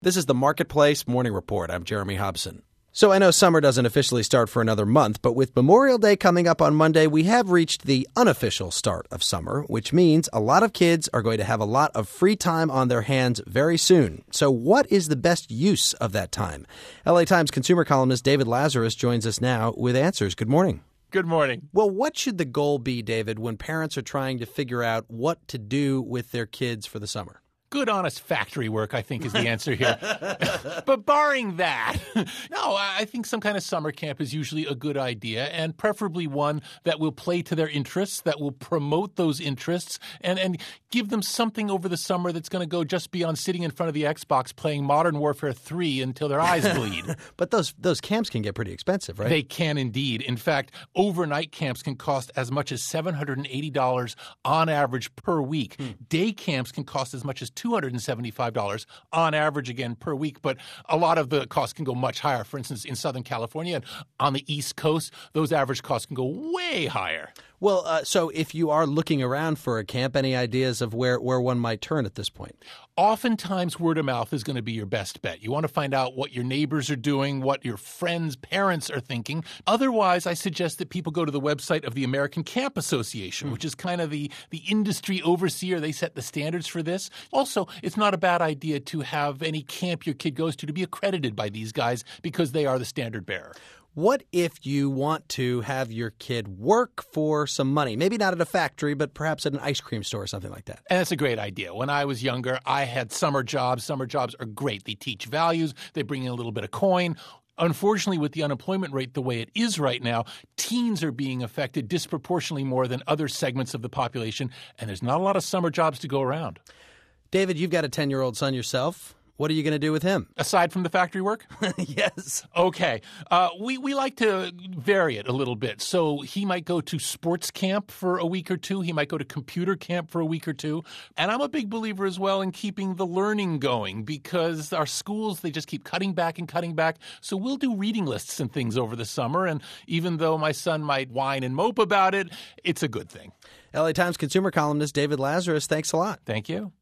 This is the Marketplace Morning Report. I'm Jeremy Hobson. So I know summer doesn't officially start for another month, but with Memorial Day coming up on Monday, we have reached the unofficial start of summer, which means a lot of kids are going to have a lot of free time on their hands very soon. So what is the best use of that time? LA Times consumer columnist David Lazarus joins us now with answers. Good morning. Good morning. Well, what should the goal be, David, when parents are trying to figure out what to do with their kids for the summer? Good, honest factory work, I think, is the answer here. But barring that, no, I think some kind of summer camp is usually a good idea, and preferably one that will play to their interests, that will promote those interests, and give them something over the summer that's going to go just beyond sitting in front of the Xbox playing Modern Warfare 3 until their eyes bleed. But those camps can get pretty expensive, right? They can indeed. In fact, overnight camps can cost as much as $780 on average per week. Day camps can cost as much as $275 on average, again, per week. But a lot of the costs can go much higher. For instance, in Southern California and on the East Coast, those average costs can go way higher. Well, so if you are looking around for a camp, any ideas of where one might turn at this point? Oftentimes, word of mouth is going to be your best bet. You want to find out what your neighbors are doing, what your friends' parents are thinking. Otherwise, I suggest that people go to the website of the American Camp Association, which is kind of the industry overseer. They set the standards for this. Also, it's not a bad idea to have any camp your kid goes to be accredited by these guys because they are the standard bearer. What if you want to have your kid work for some money? Maybe not at a factory, but perhaps at an ice cream store or something like that. And that's a great idea. When I was younger, I had summer jobs. Summer jobs are great. They teach values. They bring in a little bit of coin. Unfortunately, with the unemployment rate the way it is right now, teens are being affected disproportionately more than other segments of the population, and there's not a lot of summer jobs to go around. David, you've got a 10-year-old son yourself. What are you going to do with him? Aside from the factory work? Yes. Okay. We like to vary it a little bit. So he might go to sports camp for a week or two. He might go to computer camp for a week or two. And I'm a big believer as well in keeping the learning going because our schools, they just keep cutting back and cutting back. So we'll do reading lists and things over the summer. And even though my son might whine and mope about it, it's a good thing. LA Times consumer columnist David Lazarus, thanks a lot. Thank you.